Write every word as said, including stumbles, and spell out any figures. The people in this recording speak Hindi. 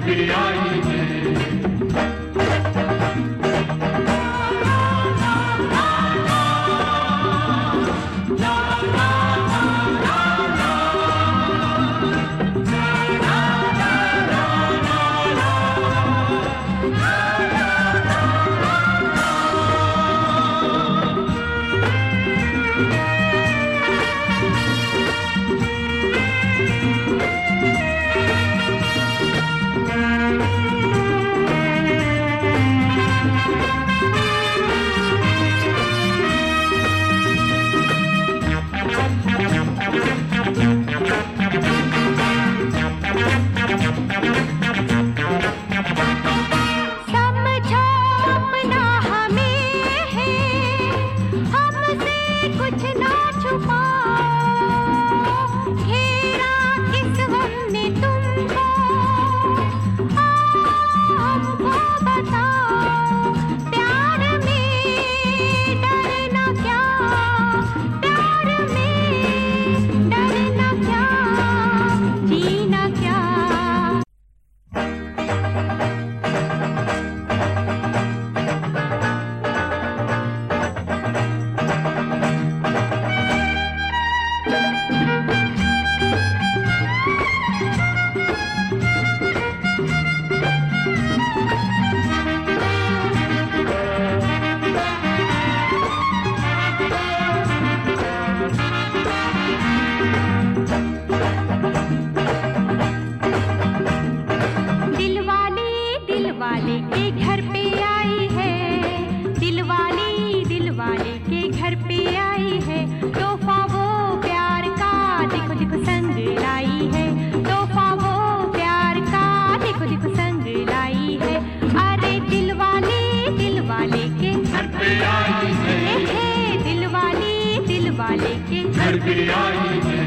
पे आई है। दिलवाले के घर पे आई है, दिलवाली दिलवाले के घर पे आई है। तोहफा वो प्यार का देखो देखो संग लाई है, तोहफा वो प्यार का देखो देखो संग लाई है। अरे दिलवाली दिलवाले के घर पे आई है, दिलवाली दिलवाले के घर पे आई है।